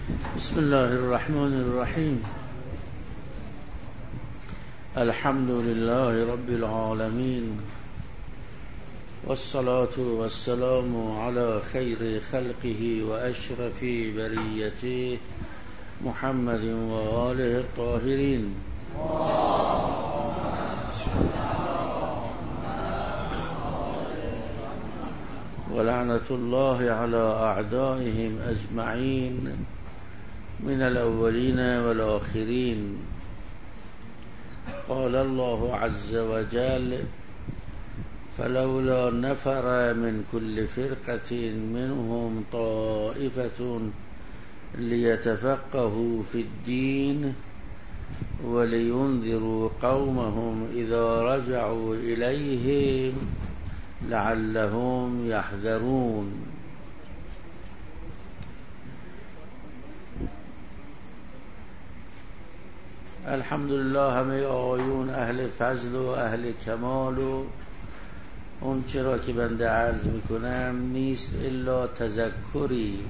بسم الله الرحمن الرحیم. الحمد لله رب العالمين والصلاة والسلام على خير خلقه وأشرف بريته محمد وآله الطاهرين. ولعنة الله على أعدائهم أجمعين من الأولين والآخرين. قال الله عز وجل: فلولا نفر من كل فرقة منهم طائفة ليتفقهوا في الدين ولينذروا قومهم إذا رجعوا إليهم لعلهم يحذرون. الحمدلله همه آقایون اهل فضل و اهل کمال و اون چرا که بنده عرض میکنم نیست الا تذکری.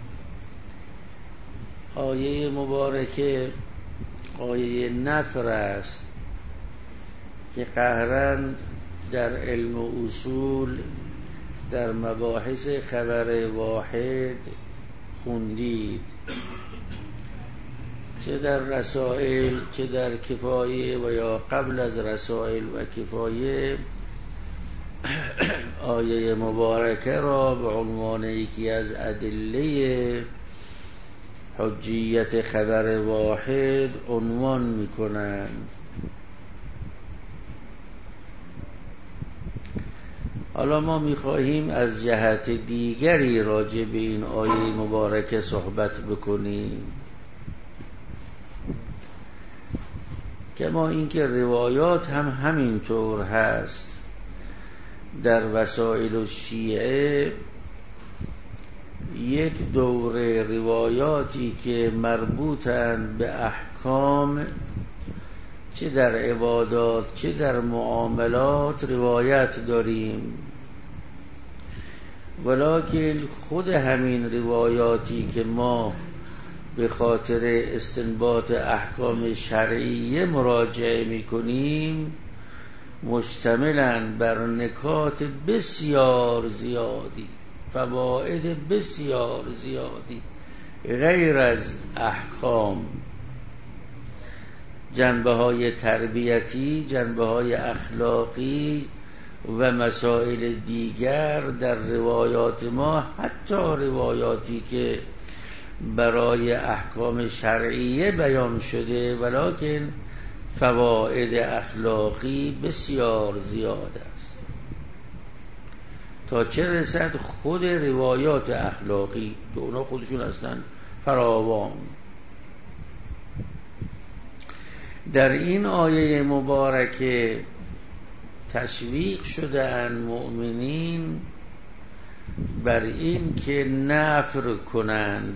آیه مبارکه آیه نفر است که قهراً در علم و اصول در مباحث خبر واحد خوندید، چه در رسائل چه در کفایه و یا قبل از رسائل و کفایه. آیه مبارکه را به عنوان یکی از ادله حجیت خبر واحد عنوان میکنند. حالا ما میخواهیم از جهت دیگری راجع به این آیه مبارکه صحبت بکنیم، که ما اینکه روایات هم همینطور هست. در وسائل الشیعه یک دوره روایاتی که مربوطند به احکام چه در عبادات چه در معاملات روایت داریم، ولکن خود همین روایاتی که ما به خاطر استنباط احکام شرعیه مراجعه میکنیم مشتملن بر نکات بسیار زیادی، فواید بسیار زیادی غیر از احکام، جنبه های تربیتی، جنبه های اخلاقی و مسائل دیگر در روایات ما، حتی روایاتی که برای احکام شرعیه بیان شده ولکن فواید اخلاقی بسیار زیاد است، تا چه رسد خود روایات اخلاقی که اونا خودشون هستن فراوان. در این آیه مبارکه تشویق شده‌اند مؤمنین بر این که نفر کنند.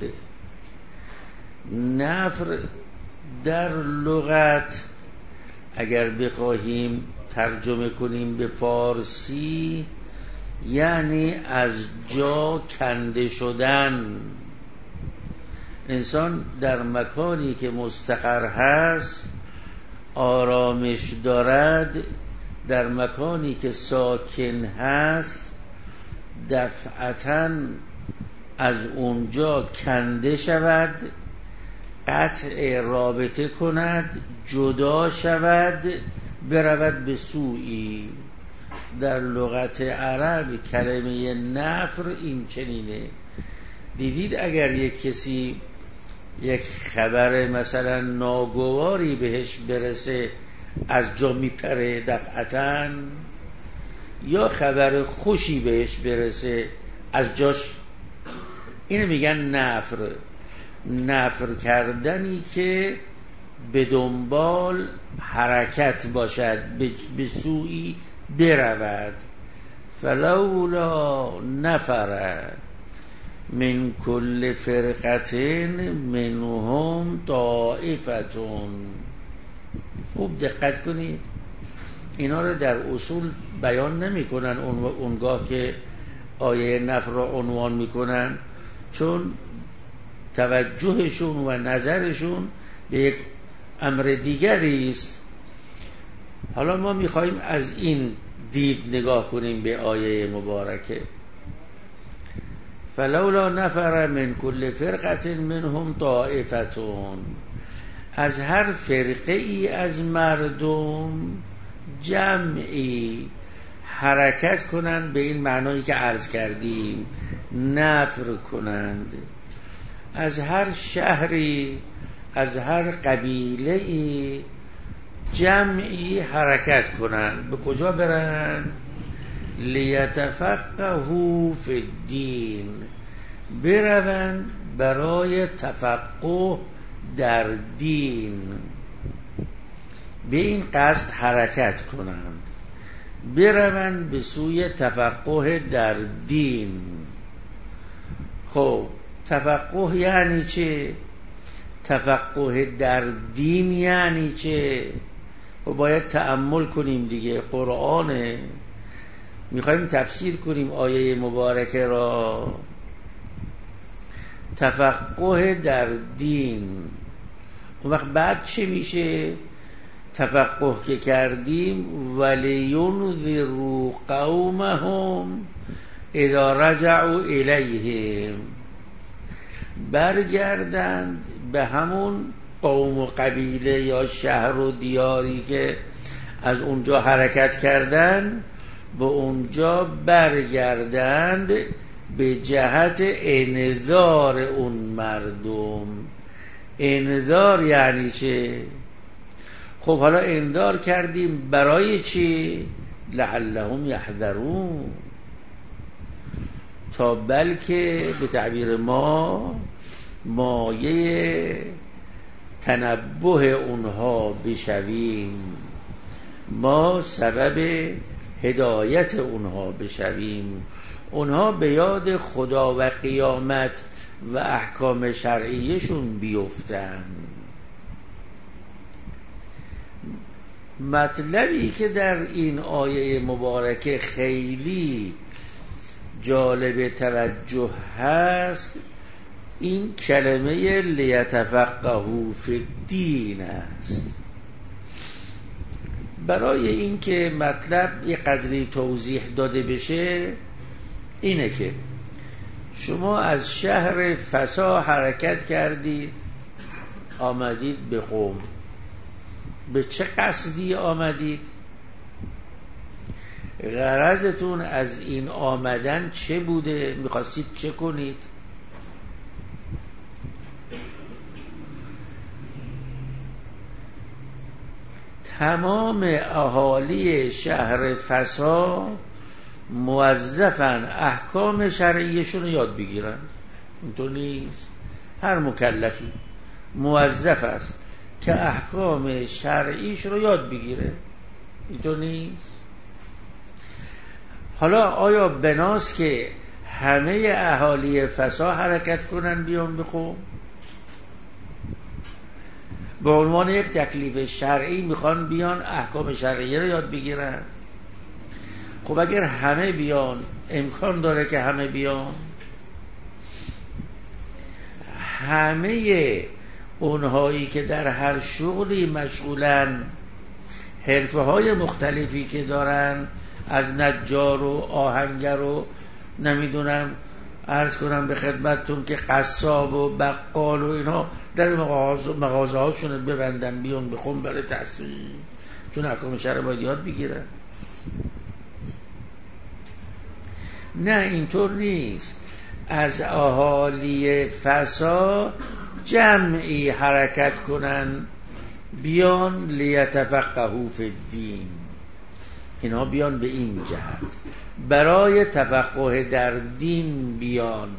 نفر در لغت اگر بخواهیم ترجمه کنیم به فارسی یعنی از جا کنده شدن. انسان در مکانی که مستقر هست، آرامش دارد، در مکانی که ساکن هست دفعتاً از اونجا کنده شود، قطع رابطه کند، جدا شود، برود به سویی. در لغت عرب کلمه نفر این چنینه. دیدید اگر یک کسی یک خبر مثلا ناگواری بهش برسه از جا میپره دفعتاً، یا خبر خوشی بهش برسه از جاش، اینو میگن نفر. نفر کردنی که به دنبال حرکت باشد، به سوی برود. فلولا نفر من کل فرقة منهم طائفة. خوب دقت کنید، اینا رو در اصول بیان نمی کنن اونگاه که آیه نفر را عنوان می کنن، چون توجهشون و نظرشون به یک امر دیگری است. حالا ما میخواییم از این دید نگاه کنیم به آیه مبارکه. فلولا نفر من كل فرقة منهم طائفتون، از هر فرقه ای از مردم جمعی حرکت کنند، به این معنایی که عرض کردیم، نفر کنند، از هر شهری، از هر قبیله ای جمعی حرکت کنند. به کجا برن؟ لیتفقهوا فی الدین، بروند برای تفقه در دین، به این قصد حرکت کنند، بروند به سوی تفقه در دین. خب تفقه یعنی چه؟ تفقه در دین یعنی چه؟ و باید تأمل کنیم دیگه، قرآنه، میخوایم تفسیر کنیم آیه مبارکه را. تفقه در دین، اون وقت بعد چه میشه؟ تفقه که کردیم وَلِيُنذِرُوا قَوْمَهُمْ اذا رجعوا الیهم، برگردند به همون قوم و قبیله یا شهر و دیاری که از اونجا حرکت کردن، به اونجا برگردند به جهت انذار اون مردم. انذار یعنی چه؟ خب حالا انذار کردیم برای چی؟ لعلهم یحذرون، تا بلکه به تعبیر ما مایه تنبه اونها بشویم، ما سبب هدایت اونها بشویم، اونها به یاد خدا و قیامت و احکام شرعیشون بیفتن. مطلبی که در این آیه مبارکه خیلی جالب توجه هست، این کلمه لیتفقهوا فی الدین است. برای اینکه مطلب یه قدری توضیح داده بشه، اینه که شما از شهر فسا حرکت کردید، آمدید به قم. به چه قصدی آمدید؟ غرضتون از این آمدن چه بوده؟ میخواستید چه کنید؟ تمام اهالی شهر فسا موظفن احکام شرعیشون رو یاد بگیرن. اینطور نیست؟ هر مکلفی موظف است که احکام شرعیش رو یاد بگیره. اینطور نیست؟ حالا آیا بناست که همه اهالی فسا حرکت کنن بیان بخون؟ به عنوان یک تکلیف شرعی میخوان بیان احکام شرعی رو یاد بگیرن. خب اگر همه بیان، امکان داره که همه بیان؟ همه اونهایی که در هر شغلی مشغولن، حرفه های مختلفی که دارن، از نجار و آهنگر و نمیدونم عرض کنم به خدمتتون که قصاب و بقال و اینا، در مغازه هاشون ببندن بیان بخون برای تحصیل، چون احکام شرع باید یاد بگیرن. نه اینطور نیست. از اهالی فسا جمعی حرکت کنن بیان لیتفقهوا فی الدین، اینا بیان به این جهت، برای تفقه در دین بیان.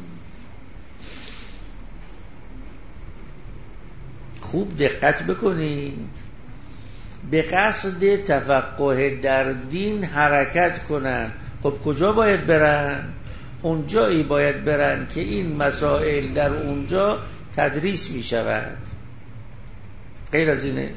خوب دقت بکنید، به قصد تفقه در دین حرکت کنن. خب کجا باید برن؟ اونجایی باید برن که این مسائل در اونجا تدریس می شود. غیر از اینه؟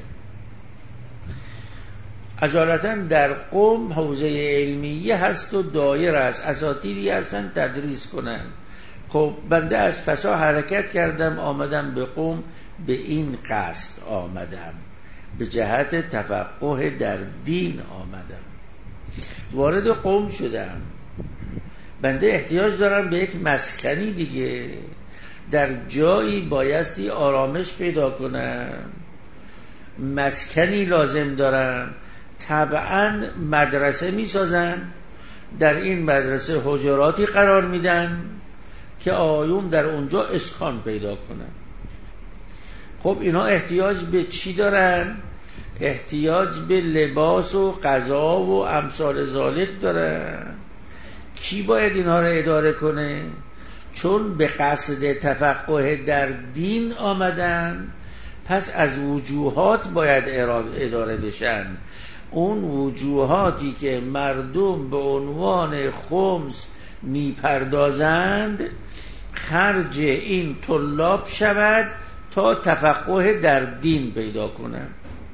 اجالتا در قم حوزه علمیه هست و دایره است، اساتیدی هستن تدریس کنن. خب بنده از فسا حرکت کردم، آمدم به قم، به این قصد آمدم، به جهت تفقه در دین آمدم. وارد قم شدم، بنده احتیاج دارم به یک مسکنی دیگه، در جایی بایستی آرامش پیدا کنم، مسکنی لازم دارم. طبعا مدرسه می سازن، در این مدرسه حجراتی قرار میدن که آیون در اونجا اسکان پیدا کنن. خب اینا احتیاج به چی دارن؟ احتیاج به لباس و غذا و امثال ذالک دارن. کی باید اینها رو اداره کنه؟ چون به قصد تفقه در دین آمدن، پس از وجوهات باید اداره بشن. اون وجوهاتی که مردم به عنوان خمس میپردازند خرج این طلاب شود تا تفقه در دین پیدا کنن.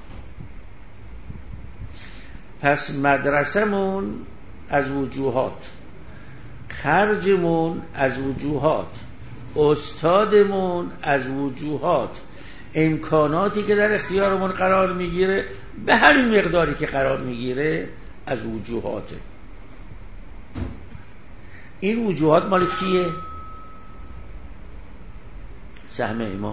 پس مدرسمون از وجوهات، خرجمون از وجوهات، استادمون از وجوهات، امکاناتی که در اختیارمون قرار میگیره به همین مقداری که قرار میگیره از وجوهاته. این وجوهات مال کیه؟ سهم امام.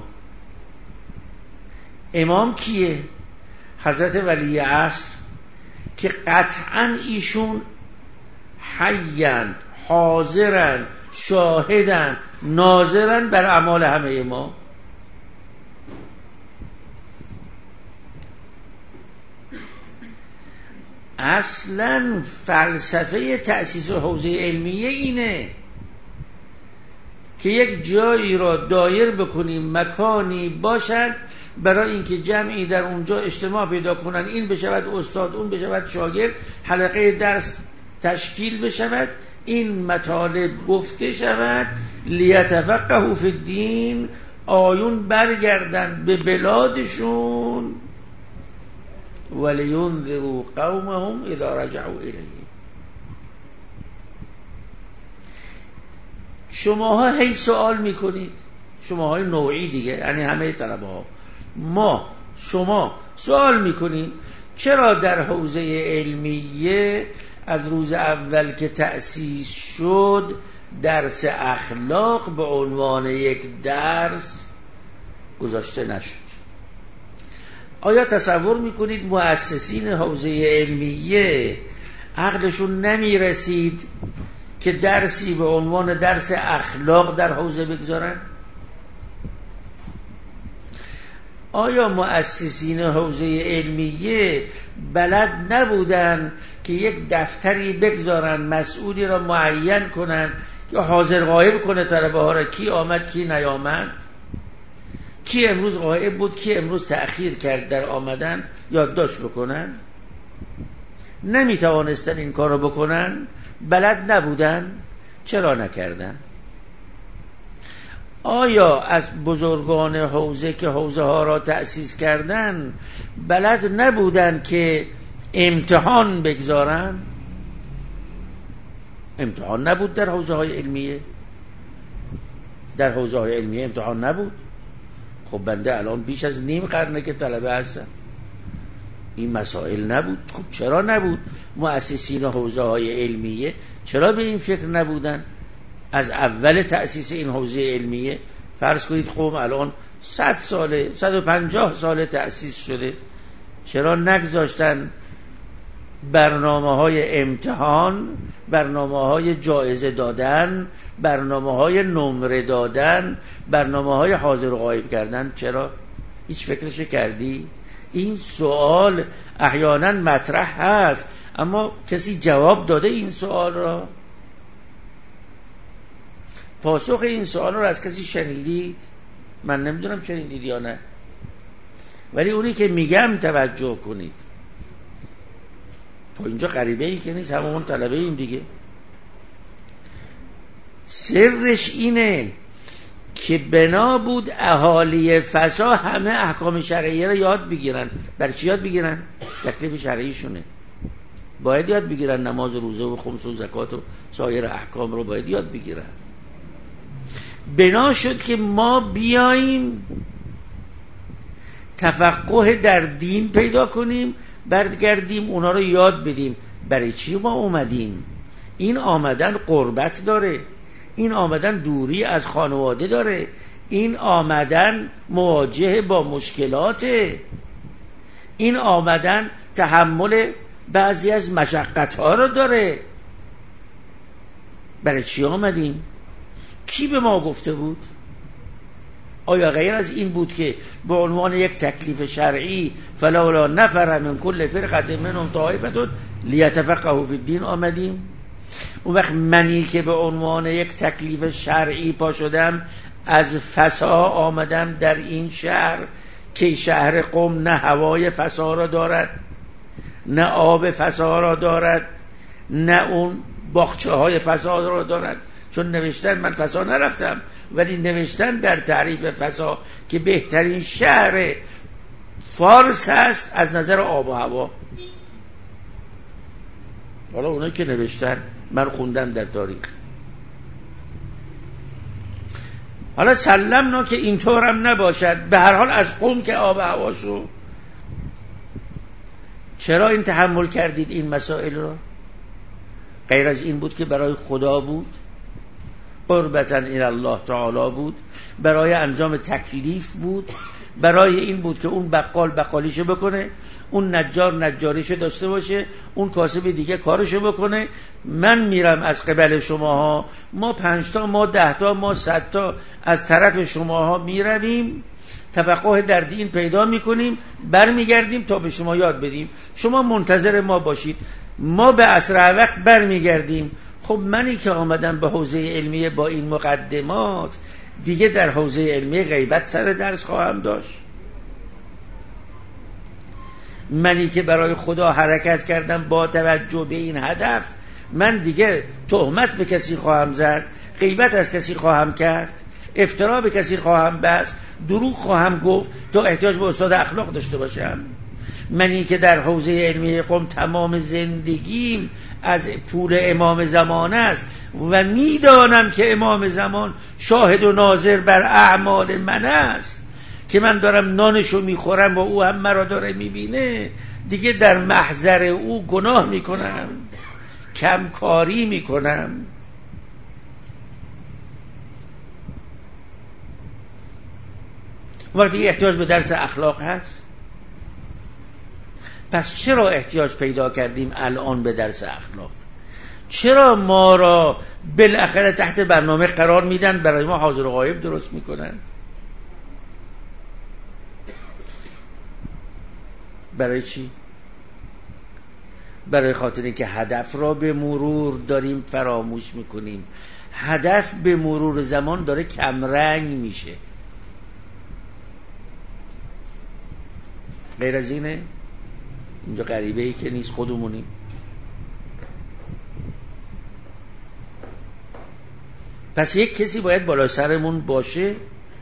امام کیه؟ حضرت ولی عصر که قطعا ایشون حیاً حاضرن، شاهدن، ناظرن بر اعمال همه ما. اصلا فلسفه تأسیس حوزه علمیه اینه که یک جایی را دایر بکنیم، مکانی باشد برای اینکه جمعی در اونجا اجتماع پیدا کنن، این بشود استاد، اون بشود شاگرد، حلقه درس تشکیل بشود، این مطالب گفته شود، لیتفقهوا فی الدین، آیون برگردن به بلادشون، ولینذروا قومهم اذا رجعوا الیه. شماها هی سوال میکنید، شماهای نوعی دیگه، یعنی همه طلبه ها، شما سوال میکنید چرا در حوزه علمیه از روز اول که تأسیس شد درس اخلاق به عنوان یک درس گذاشته نشد؟ آیا تصور میکنید مؤسسین حوزه علمیه عقلشون نمیرسید که درسی به عنوان درس اخلاق در حوزه بگذارن؟ آیا مؤسسین حوزه علمیه بلد نبودن که یک دفتری بگذارن، مسئولی را معین کنن که حاضر غایب کنه طلبه ها را، کی آمد کی نیامد، کی امروز غایب بود کی امروز تأخیر کرد در آمدن، یادداشت بکنن؟ نمیتوانستن این کار رو بکنن؟ بلد نبودن؟ چرا نکردن؟ آیا از بزرگان حوزه که حوزه ها را تأسیس کردن بلد نبودن که امتحان بگذارن؟ امتحان نبود در حوزه های علمیه؟ در حوزه های علمیه امتحان نبود؟ خب بنده الان بیش از نیم قرنه که طلبه هستم، این مسائل نبود. خب چرا نبود؟ مؤسسین حوزه های علمیه چرا به این فکر نبودن؟ از اول تأسیس این حوزه علمیه فرض کنید قم الان 100 ساله 150 ساله تأسیس شده، چرا نگذاشتن برنامه‌های امتحان، برنامه‌های جایزه دادن، برنامه‌های نمره دادن، برنامه‌های حاضر و غایب کردن؟ چرا؟ هیچ فکرش کردی؟ این سوال احیانا مطرح هست، اما کسی جواب داده این سوال را؟ پاسخ این سوال رو از کسی شنیدید؟ من نمیدونم شنیدید یا نه، ولی اونی که میگم توجه کنید. تا اینجا غریبه ای که نیست، همون طلبه ایم دیگه. سرش اینه که بنا بود اهالی فسا همه احکام شرعیه رو یاد بگیرن. برای چی یاد بگیرن؟ تکلیف شرعی شونه باید یاد بگیرن، نماز، روزه و خمس و زکات و سایر احکام رو باید یاد بگیرن. بنا شد که ما بیاییم تفقه در دین پیدا کنیم، برگردیم اونا رو یاد بدیم. برای چی ما اومدیم؟ این آمدن قربت داره، این آمدن دوری از خانواده داره، این آمدن مواجهه با مشکلاته، این آمدن تحمل بعضی از مشقت‌ها رو داره. برای چی آمدیم؟ کی به ما گفته بود؟ آیا غیر از این بود که به عنوان یک تکلیف شرعی فلولا نفر من کل فرقه منهم طائفه لیتفقهوا فی الدین آمدیم؟ اون وقت منی که به عنوان یک تکلیف شرعی پا شدم از فسا آمدم در این شهر که شهر قم نه هوای فسا را دارد، نه آب فسا را دارد، نه اون باغچه های فسا را دارد. چون نوشتن، من فسا نرفتم، ولی نوشتن در تعریف فسا که بهترین شهر فارس هست از نظر آب و هوا. حالا اونایی که نوشتن من خوندم در تاریخ. حالا سلمنا که اینطورم نباشد، به هر حال از قم که آب و هواشو. چرا این تحمل کردید این مسائل رو؟ غیر از این بود که برای خدا بود، قربتاً الی الله تعالی بود، برای انجام تکلیف بود، برای این بود که اون بقال بقالیشو بکنه، اون نجار نجاریشو داشته باشه، اون کاسب دیگه کارشو بکنه. من میرم از قبل شماها، ما 5 تا، ما 10 تا، ما 100 تا از طرف شماها میرویم، تفقه در دین پیدا میکنیم، برمیگردیم تا به شما یاد بدیم. شما منتظر ما باشید، ما به اسرع وقت برمیگردیم. خب منی که آمدم به حوزه علمیه با این مقدمات، دیگه در حوزه علمیه غیبت سر درس خواهم داشت. منی که برای خدا حرکت کردم با توجه به این هدف، من دیگه تهمت به کسی خواهم زد، غیبت از کسی خواهم کرد، افترا به کسی خواهم بست، دروغ خواهم گفت تا احتیاج به استاد اخلاق داشته باشم. منی که در حوزه علمی قم تمام زندگیم از پول امام زمان است و میدانم که امام زمان شاهد و ناظر بر اعمال من است، که من دارم نانشو میخورم و او هم مرا داره میبینه، دیگه در محضر او گناه میکنم، کمکاری میکنم. وقتی احتیاج به درس اخلاق هست، پس چرا احتیاج پیدا کردیم الان به درس اخلاق؟ چرا ما را بالاخره تحت برنامه قرار میدن، برای ما حاضر و غایب درست میکنن؟ برای چی؟ برای خاطر اینکه هدف را به مرور داریم فراموش میکنیم. هدف به مرور زمان داره کمرنگ میشه. غیر از اینه؟ اینجا غریبه ای که نیست، خودمونیم. پس یک کسی باید بالا سرمون باشه.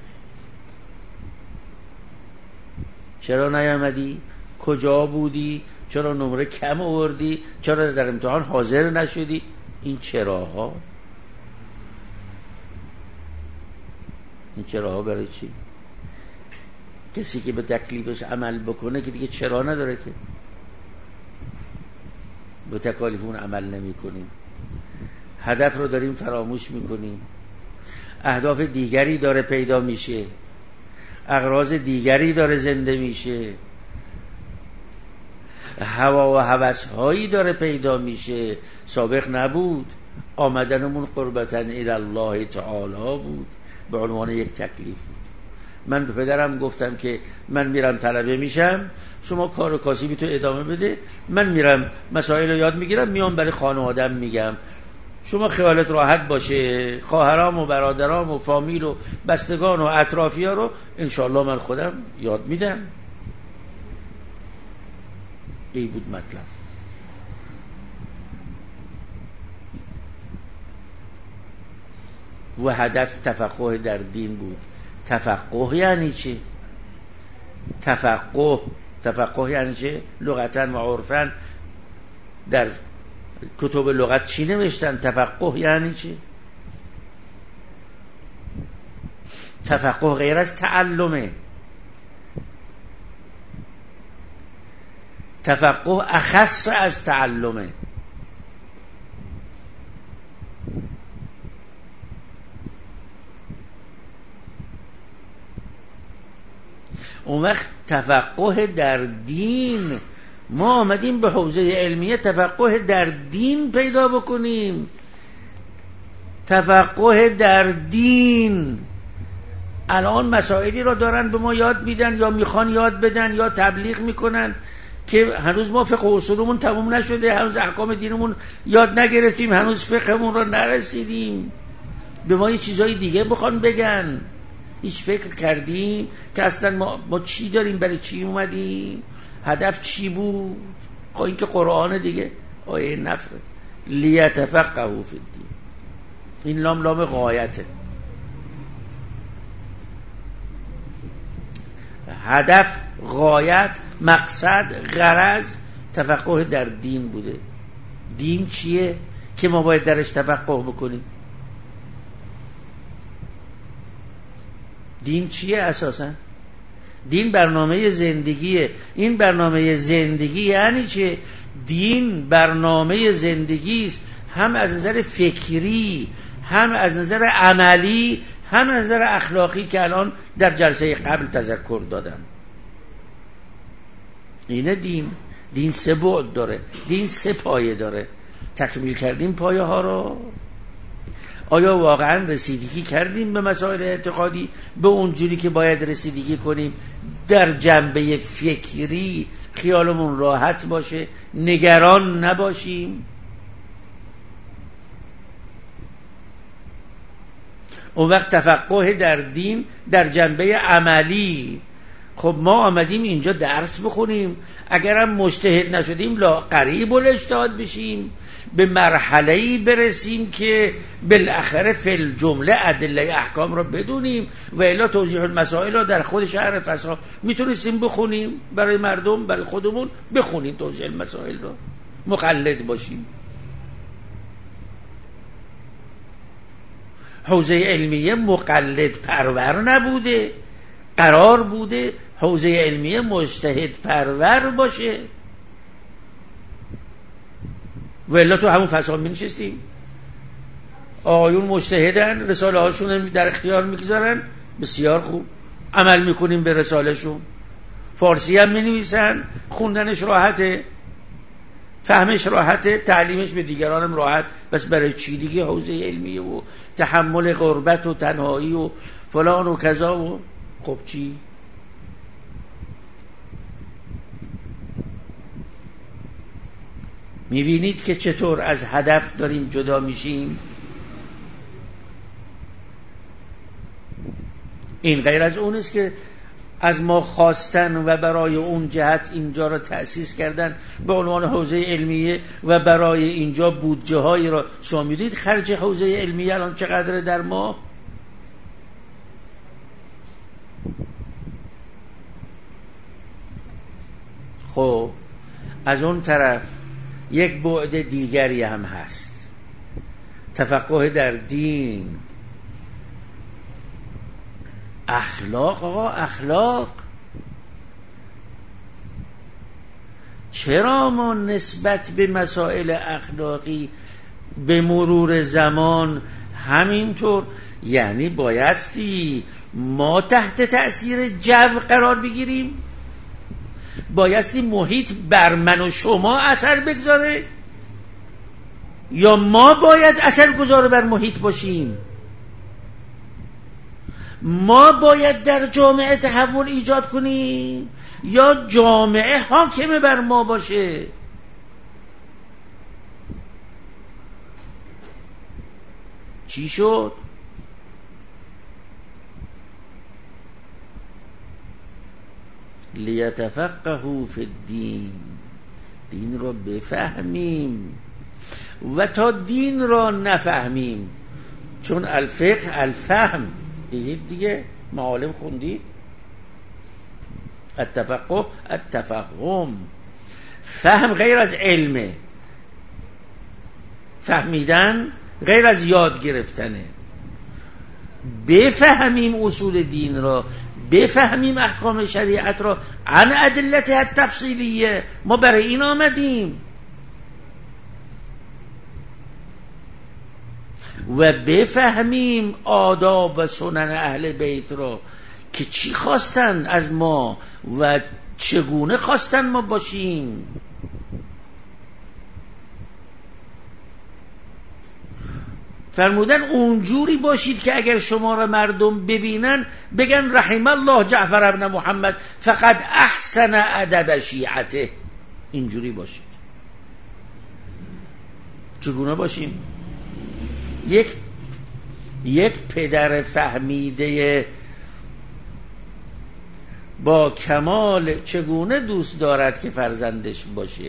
چرا نیامدی؟ کجا بودی؟ چرا نمره کم آوردی؟ چرا در امتحان حاضر نشدی؟ این چراها، این چراها برای چی؟ کسی که به تکلیفش عمل بکنه که دیگه چرا نداره، که به تکالیف اون عمل نمی کنیم. هدف رو داریم فراموش میکنیم. اهداف دیگری داره پیدا میشه، اغراض دیگری داره زنده میشه، هوا و هوس هایی داره پیدا میشه. سابق نبود. آمدنمون قربتاً الی الله تعالی بود، به عنوان یک تکلیف بود. من به پدرم گفتم که من میرم طلبه میشم، شما کار و کاسبی تو ادامه بده، من میرم مسائل رو یاد میگیرم، میام برای خانوادم میگم، شما خیالت راحت باشه، خواهرام و برادرام و فامیل و بستگان و اطرافی ها رو انشاءالله من خودم یاد میدم. این بود مطلب. و هدف تفقه در دین بود. تفقه یعنی چی؟ تفقه یعنی چه؟ لغتاً و عرفاً در کتب لغت چی نوشتن؟ تفقه یعنی چی؟ تفقه غیر از تعلمه. تفقه اخص از تعلمه. اون وقت تفقه در دین، ما آمدیم به حوزه علمیه تفقه در دین پیدا بکنیم. تفقه در دین. الان مسائلی را دارن به ما یاد میدن یا میخوان یاد بدن یا تبلیغ میکنن که هنوز ما فقه و اصولمون تموم نشده، هنوز احکام دینمون یاد نگرفتیم، هنوز فقهمون را نرسیدیم. به ما یه چیزای دیگه بخوان بگن. هیچ فکر کردیم که اصلا ما چی داریم، برای چی اومدیم، هدف چی بود؟ خب این که قرآن دیگه، آیه نفره لیتفقهوا فی الدین. این لام غایته. هدف، غایت، مقصد، غرض تفقه در دین بوده. دین چیه که ما باید درش تفقه بکنیم؟ دین چیه اساسا؟ دین برنامه زندگیه. این برنامه زندگی یعنی چه؟ دین برنامه زندگی است، هم از نظر فکری، هم از نظر عملی، هم از نظر اخلاقی که الان در جلسه قبل تذکر دادم. اینه دین. دین 3 بعد داره، دین 3 پایه داره. تکمیل کردیم پایه ها رو. آیا واقعا رسیدگی کردیم به مسائل اعتقادی به اونجوری که باید رسیدگی کنیم؟ در جنبه فکری خیالمون راحت باشه، نگران نباشیم. اون وقت تفقه در دین در جنبه عملی. خب ما آمدیم اینجا درس بخونیم، اگرم مجتهد نشدیم لا قریب الاجتهاد بشیم، به مرحله‌ای برسیم که بالاخره فی الجمله ادله احکام را بدونیم و الا توضیح المسائل را در خود شهر فصاح میتونستیم بخونیم برای مردم، برای خودمون بخونیم توضیح المسائل را، مقلد باشیم. حوزه علمیه مقلد پرور نبوده، قرار بوده حوزه علمیه مجتهد پرور باشه. و الا تو همون فصل می نشستیم، آقایون مجتهدن، رساله هاشون در اختیار میگذارن، بسیار خوب عمل میکنیم به رساله شون، فارسی هم می نویسن، خوندنش راحته، فهمش راحته، تعلیمش به دیگرانم راحت. بس برای چی دیگه حوزه علمیه و تحمل غربت و تنهایی و فلان و کذا و خب چی؟ میبینید که چطور از هدف داریم جدا میشیم. این غیر از اون است که از ما خواستن و برای اون جهت اینجا را تأسیس کردن به عنوان حوزه علمیه و برای اینجا بودجه هایی را شما میدید خرج حوزه علمیه الان چقدره در ما. خب از اون طرف یک بعد دیگری هم هست، تفقه در دین، اخلاق. آقا اخلاق چرا ما نسبت به مسائل اخلاقی به مرور زمان همینطور، یعنی بایستی ما تحت تأثیر جو قرار بگیریم، بایستی محیط بر من و شما اثر بگذاره یا ما باید اثر گذار بر محیط باشیم؟ ما باید در جامعه تحول ایجاد کنیم یا جامعه حاکم بر ما باشه؟ چی شد؟ لیتفقهوا فی الدین. دین را بفهمیم و تا دین را نفهمیم، چون الفقه الفهم دیگه معالم خوندی، التفقه التفهم. فهم غیر از علمه، فهمیدن غیر از یاد گرفتنه. بفهمیم اصول دین را، بفهمیم احکام شریعت را عن ادلتها التفصیلیه. ما برای این آمدیم و بفهمیم آداب و سنن اهل بیت را که چی خواستن از ما و چگونه خواستن ما باشیم. فرمودن اونجوری باشید که اگر شما را مردم ببینن بگن رحم الله جعفر ابن محمد فقد احسن ادب شیعته. اینجوری باشید. چگونه باشیم؟ یک پدر فهمیده با کمال چگونه دوست دارد که فرزندش باشه؟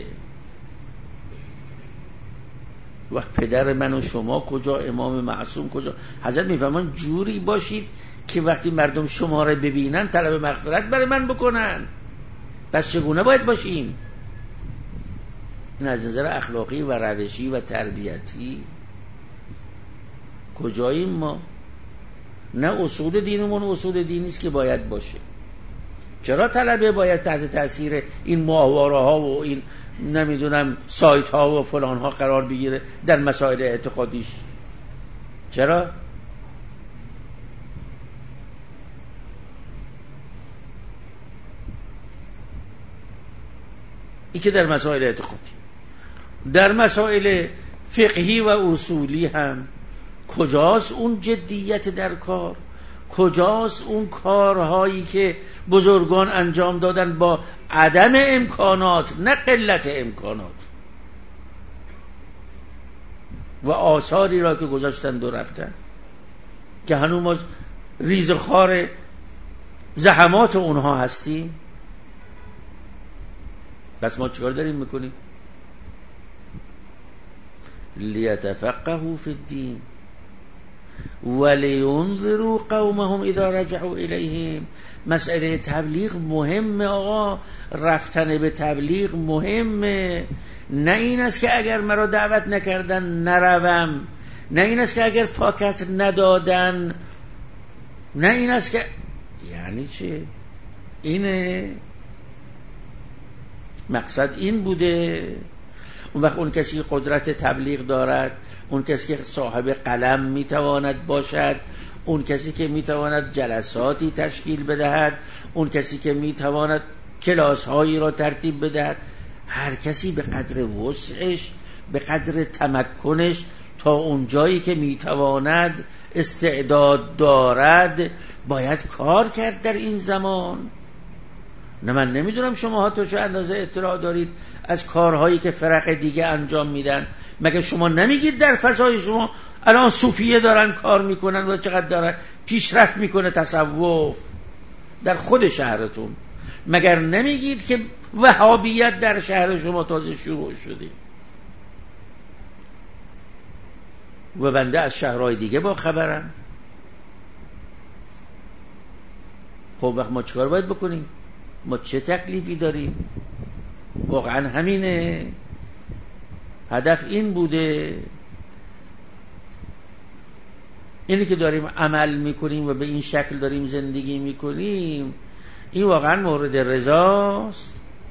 وقت پدر من و شما کجا، امام معصوم کجا؟ حضرت میفهمان جوری باشید که وقتی مردم شما را ببینن طلب مغفرت برای من بکنن. پس چگونه باید باشیم؟ این از نظر اخلاقی و روشی و تربیتی کجاییم ما؟ نه اصول دینمون اصول دینی است که باید باشه. چرا طلبه باید تحت تاثیر این ماهواره ها و این نمیدونم سایت ها و فلان ها قرار بگیره در مسائل اعتقادیش؟ چرا؟ این که در مسائل اعتقادی، در مسائل فقهی و اصولی هم کجاست اون جدیت در کار؟ کجاست اون کارهایی که بزرگان انجام دادن با عدم امکانات نه قلت امکانات و آثاری را که گذاشتن و رفتن که هنوز ما ریزخوار زحمات اونها هستیم؟ پس ما چیکار داریم میکنیم؟ لیتفقهوا فی الدین ولینذروا قومهم اذا رجعوا الیهم. مسئله تبلیغ مهمه آقا، رفتن به تبلیغ مهمه. نه این است که اگر مرا دعوت نکردن نروم، نه این است که اگر پاکت ندادن، نه این است که یعنی چه؟ اینه مقصد، این بوده. اون وقت اون کسی قدرت تبلیغ دارد، اون کسی که صاحب قلم میتواند باشد، اون کسی که میتواند جلساتی تشکیل بدهد، اون کسی که میتواند کلاس هایی را ترتیب بدهد، هر کسی به قدر وسعش، به قدر تمکنش، تا اون جایی که میتواند استعداد دارد باید کار کرد در این زمان. نه من نمیدونم شماها تا چه اندازه اطلاع دارید از کارهایی که فرق دیگه انجام میدن. مگه شما نمیگید در فضای شما الان صوفیه دارن کار میکنن و چقدر دارن پیشرفت میکنه تصوف در خود شهرتون؟ مگر نمیگید که وهابیت در شهر شما تازه شروع شده و بنده از شهرهای دیگه با خبرم؟ خب وقت ما چیکار باید بکنیم؟ ما چه تکلیفی داریم؟ واقعا همینه، هدف این بوده. اینی که داریم عمل میکنیم و به این شکل داریم زندگی میکنیم، این واقعا مورد رضاست؟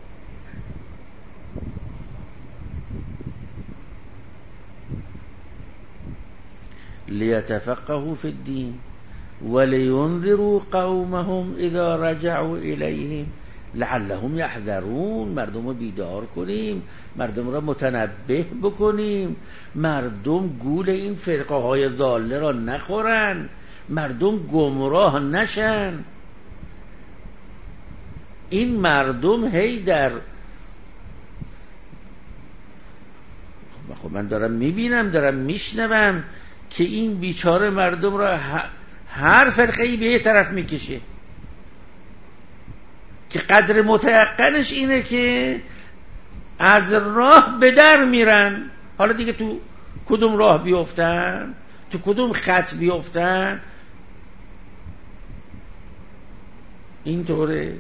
لیتفقهوا فی الدین ولینذروا قومهم اذا رجعوا الیهم لعلهم یحذرون. مردم رو بیدار کنیم، مردم رو متنبه بکنیم، مردم گول این فرقه های ضاله را نخورن، مردم گمراه نشن. این مردم هی در خب من دارم میبینم، دارم میشنوم که این بیچاره مردم را هر فرقه‌ای به یه طرف میکشه که قدر متيقنش اینه که از راه به در میرن. حالا دیگه تو کدوم راه بیفتن، تو کدوم خط بیفتن، اینطوره.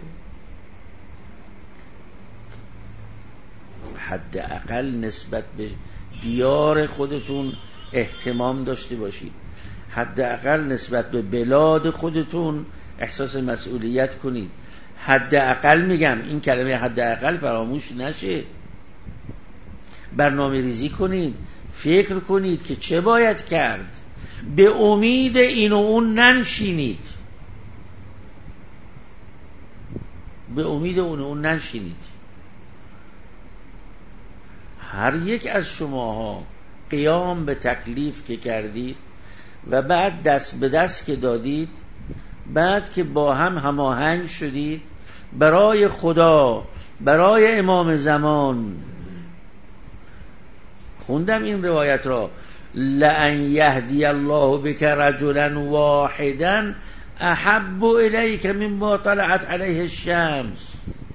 حداقل نسبت به دیار خودتون اهتمام داشته باشید، حداقل نسبت به بلاد خودتون احساس مسئولیت کنید. حداقل میگم این کلمه حداقل فراموش نشه. برنامه ریزی کنید، فکر کنید که چه باید کرد. به امید این و اون ننشینید. به امید اون ننشینید. هر یک از شماها قیام به تکلیف که کردید و بعد دست به دست که دادید، بعد که با هم هماهنگ شدید برای خدا، برای امام زمان. خوندم این روایت را: لئن یهدی الله بک رجلا واحدا احب الیک مما طلعت علیه الشمس.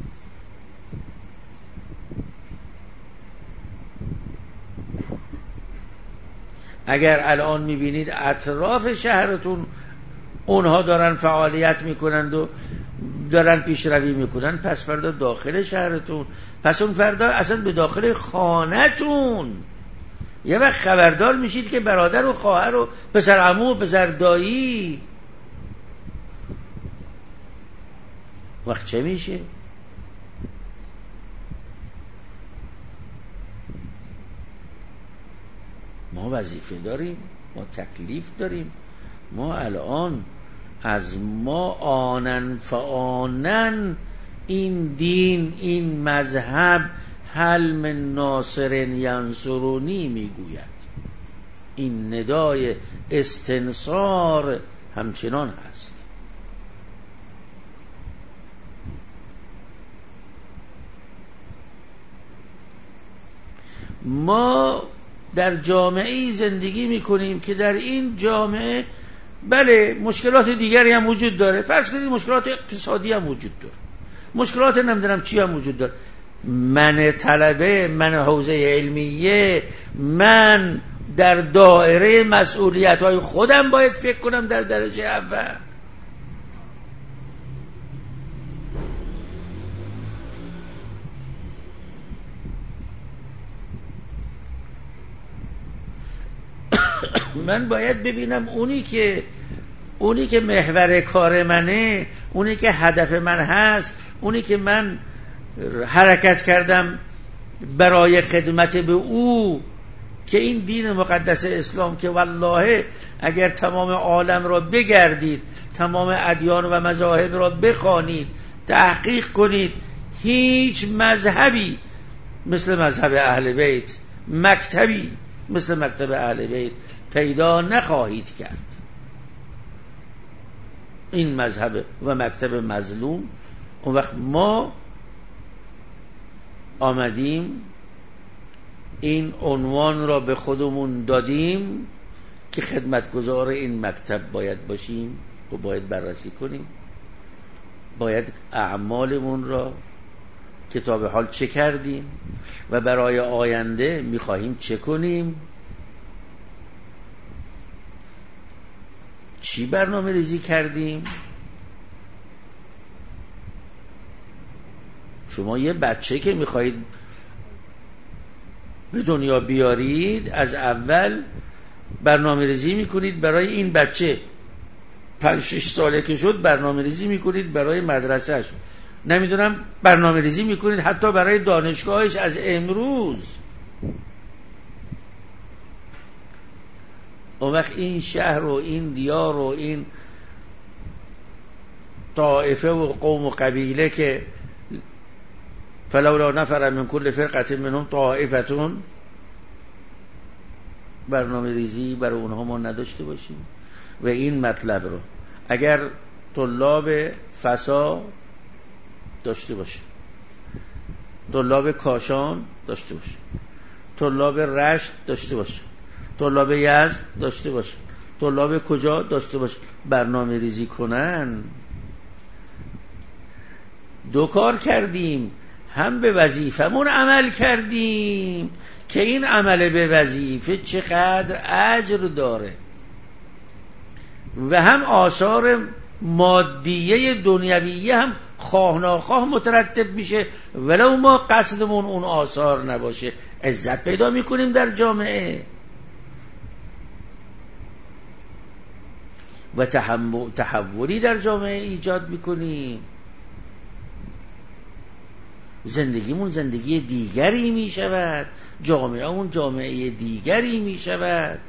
اگر الان میبینید اطراف شهرتون اونها دارن فعالیت میکنند و دارن پیشروی میکنن، پس فردا داخل شهرتون، پس اون فردا اصلا به داخل خانه‌تون یه وقت خبردار میشید که برادر و خواهر و پسر عمو و پسر دایی وقت چه میشه؟ ما وظیفه داریم، ما تکلیف داریم. ما الان از ما آنن فآنن این دین، این مذهب هل من ناصر ینصرونی میگوید. این ندای استنصار همچنان هست. ما در جامعه‌ای زندگی میکنیم که در این جامعه بله مشکلات دیگری هم وجود داره. فرض کنید مشکلات اقتصادی هم وجود داره، مشکلات نمیدونم چی هم وجود داره. من طلبه، من حوزه علمیه، من در دایره مسئولیت‌های خودم باید فکر کنم در درجه اول. من باید ببینم اونی که محور کار منه، اونی که هدف من هست، اونی که من حرکت کردم برای خدمت به او، که این دین مقدس اسلام که والله اگر تمام عالم را بگردید، تمام ادیان و مذاهب را بخوانید، تحقیق کنید، هیچ مذهبی مثل مذهب اهل بیت، مکتبی مثل مکتب اهل بیت پیدا نخواهید کرد. این مذهب و مکتب مظلوم. اون وقت ما آمدیم این عنوان را به خودمون دادیم که خدمتگزار این مکتب باید باشیم و باید بررسی کنیم، باید اعمالمون را که تا به حال چه کردیم و برای آینده میخواهیم چه کنیم، چی برنامه ریزی کردیم. شما یه بچه که میخواهید به دنیا بیارید، از اول برنامه ریزی میکنید برای این بچه. 5-6 ساله که شد برنامه ریزی میکنید برای مدرسهش، نمیدونم برنامه ریزی میکنید حتی برای دانشگاهش از امروز. اون وقت این شهر و این دیار و این طائفه و قوم و قبیله که فلولا نفر من كل فرقة منهم طائفتون، برنامه ریزی برای اونها ما نداشته باشیم. و این مطلب رو اگر طلاب فسا داشته باشه، طلاب کاشان داشته باشه، طلاب رشت داشته باشه، طلاب یزد داشته باشه، طلاب کجا داشته باشه، برنامه ریزی کنن. دو کار کردیم، هم به وظیفمون عمل کردیم که این عمل به وظیفه چقدر اجر داره، و هم آثار مادیه دنیویه هم خواه ناخواه مترتب میشه، ولو ما قصدمون اون آثار نباشه. عزت پیدا میکنیم در جامعه. و تحولی در جامعه ایجاد میکنیم. زندگیمون زندگی دیگری میشود، جامعهمون جامعه دیگری میشود.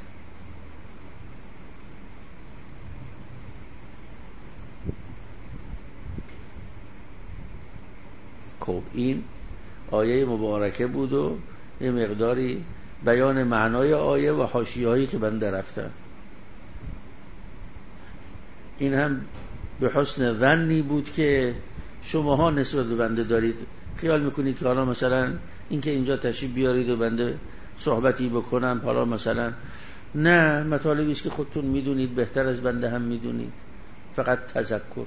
خب این آیه مبارکه بود و یه مقداری بیان معنای آیه و حاشیه‌هایی که بنده رفتم. این هم به حسن ظنی بود که شماها نسبت به بنده دارید. خیال میکنید که حالا مثلا این که اینجا تشریف بیارید و بنده صحبتی بکنم، حالا مثلا نه، مطالبی است که خودتون میدونید، بهتر از بنده هم میدونید. فقط تذکر.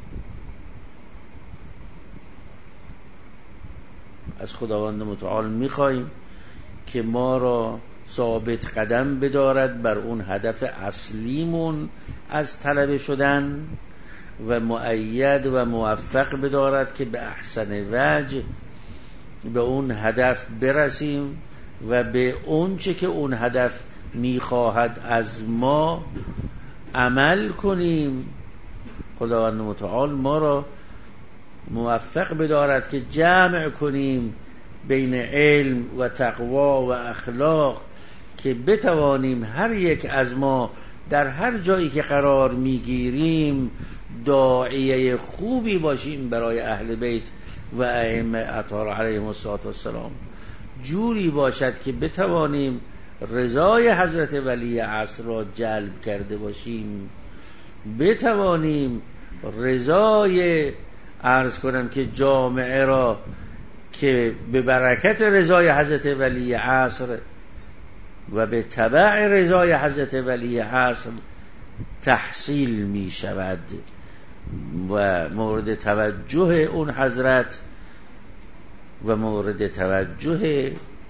از خداوند متعال میخوایم که ما را ثابت قدم بدارد بر اون هدف اصلیمون از طلبه شدن و مؤید و موفق بدارد که به احسن وجه به اون هدف برسیم و به اون چه که اون هدف میخواهد از ما عمل کنیم. خداوند متعال ما را موفق بدارد که جمع کنیم بین علم و تقوا و اخلاق، که بتوانیم هر یک از ما در هر جایی که قرار میگیریم داعیه خوبی باشیم برای اهل بیت و ائمه اطهار علیهم السلام. جوری باشد که بتوانیم رضای حضرت ولی عصر را جلب کرده باشیم، بتوانیم رضای عرض کنم که جامعه را که به برکت رضای حضرت ولی عصر و به تبع رضای حضرت ولی عصر تحصیل می شود و مورد توجه اون حضرت و مورد توجه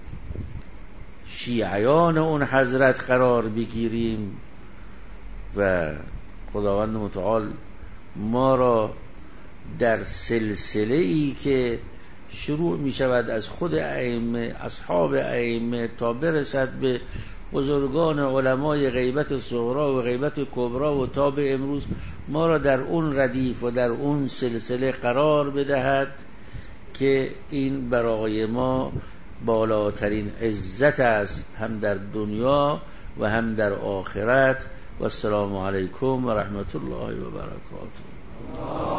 شیعیان اون حضرت قرار بگیریم و خداوند متعال ما را در سلسله‌ای که شروع می شود از خود ائمه، اصحاب ائمه، تا برسد به بزرگان علمای غیبت صغرا و غیبت کبرا و تا به امروز، ما را در اون ردیف و در اون سلسله قرار بدهد که این برای ما بالاترین عزت است، هم در دنیا و هم در آخرت. و السلام علیکم و رحمت الله و برکاته.